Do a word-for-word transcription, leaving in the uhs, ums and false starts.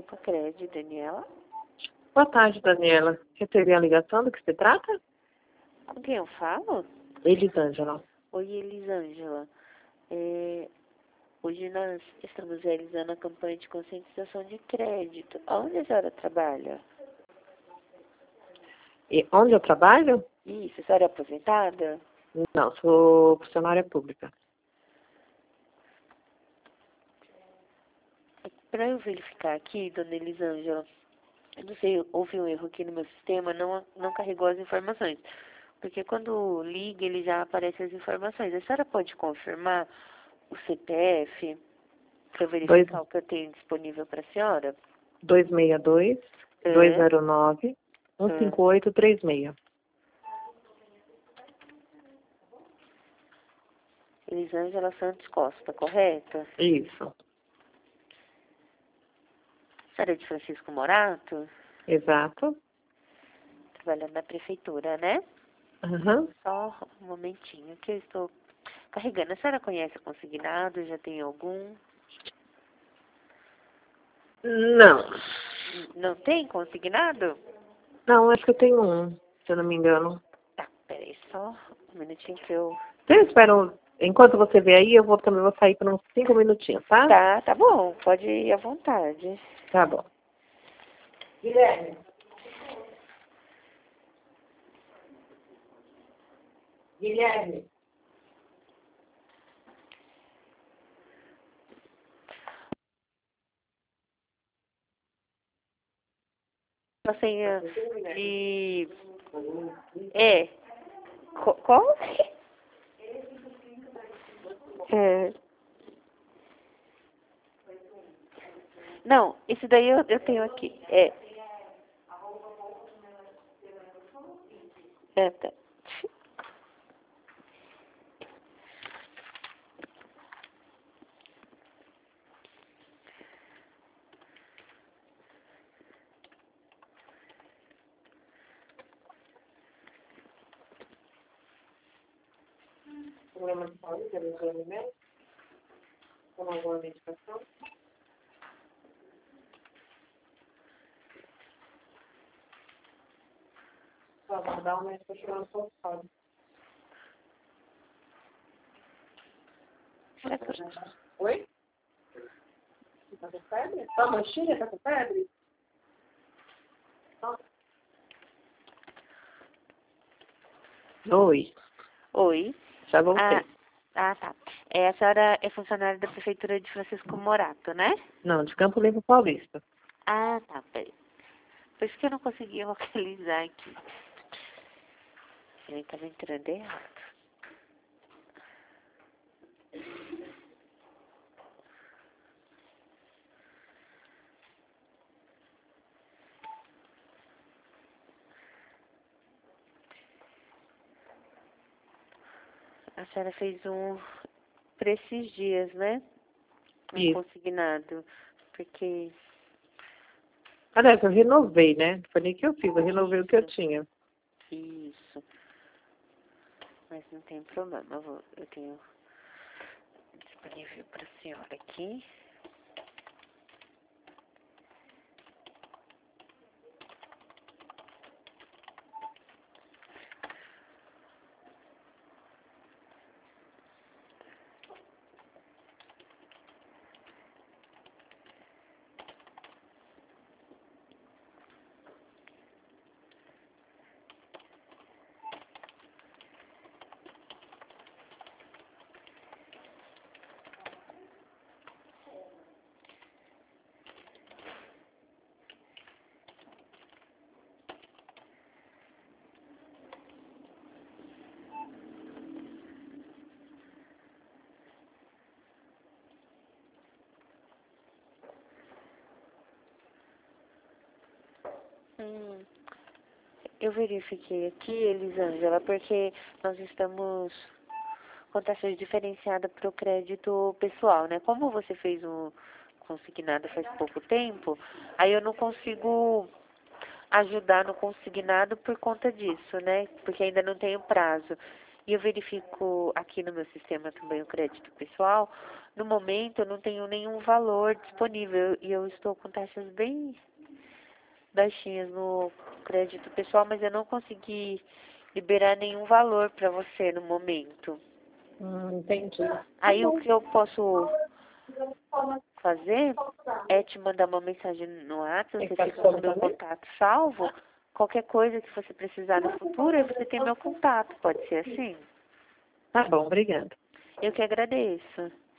Sicredi, Daniela. Boa tarde, Daniela. Recebi a ligação do que se trata? Com quem eu falo? Elisângela. Oi, Elisângela. É, hoje nós estamos realizando a campanha de conscientização de crédito. Aonde a senhora trabalha? E onde eu trabalho? Isso, a senhora é aposentada? Não, sou funcionária pública. Para eu verificar aqui, dona Elisângela, eu não sei, houve um erro aqui no meu sistema, não, não carregou as informações. Porque quando liga, ele já aparece as informações. A senhora pode confirmar o C P F para eu verificar Dois- o que eu tenho disponível para a senhora? dois seis dois, É. dois zero nove, um É. cinco oito três seis. Elisângela Santos Costa, correto? Isso. A senhora é de Francisco Morato? Exato. Trabalhando na prefeitura, né? Aham. Só um momentinho que eu estou carregando. A senhora conhece o consignado? Já tem algum? Não. Não tem consignado? Não, acho que eu tenho um, se eu não me engano. Tá, peraí, só um minutinho que eu... Eu espero, enquanto você vê aí, eu vou também vou sair por uns cinco minutinhos, tá? Tá, tá bom, pode ir à vontade. Tá bom. Guilherme. Guilherme. A senha de... É. Co- Qual? É. Não, esse daí eu, eu tenho aqui. É. É, tá. Problema de saúde, exame médico? Toma alguma medicação? Só aguardar o médico chegar no consultório. Será que eu- Oi? Tá com febre? Tá manchinha? Tá com febre? Oi, Oi. já voltei. Ah, ah, tá. É, a senhora é funcionária da prefeitura de Francisco Morato, né? Não, de Campo Limpo Paulista. Ah, tá, peraí. Por isso que eu não conseguia localizar aqui. Ele estava entrando errado. A senhora fez um para esses dias, né? Um Isso. consignado. Porque... Aliás, eu renovei, né? Não foi nem que eu fiz, eu renovei o que eu tinha. Isso. Mas não tem problema. Eu, vou, eu tenho disponível para a senhora aqui. Hum, eu verifiquei aqui, Elisângela, porque nós estamos com taxas diferenciadas para o crédito pessoal, né? Como você fez um consignado faz pouco tempo, aí eu não consigo ajudar no consignado por conta disso, né? Porque ainda não tenho prazo. e eu verifico aqui no meu sistema também o crédito pessoal. No momento eu não tenho nenhum valor disponível e eu estou com taxas bem baixinhas no crédito pessoal, mas eu não consegui liberar nenhum valor para você no momento. Hum, entendi. Aí o que eu posso fazer é te mandar uma mensagem no WhatsApp, você fica com o meu contato salvo. Qualquer coisa que você precisar no futuro, aí você tem meu contato, pode ser assim? Tá bom, obrigada. Eu que agradeço.